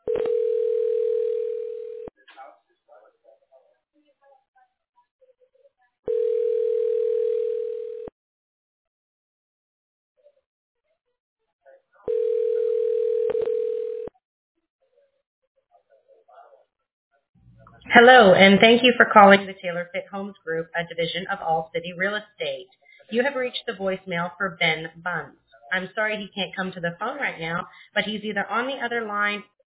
Hello, and thank you for calling the Taylor Fit Homes Group, a division of All City Real Estate. You have reached the voicemail for Ben Bunce. I'm sorry he can't come to the phone right now, but he's either on the other line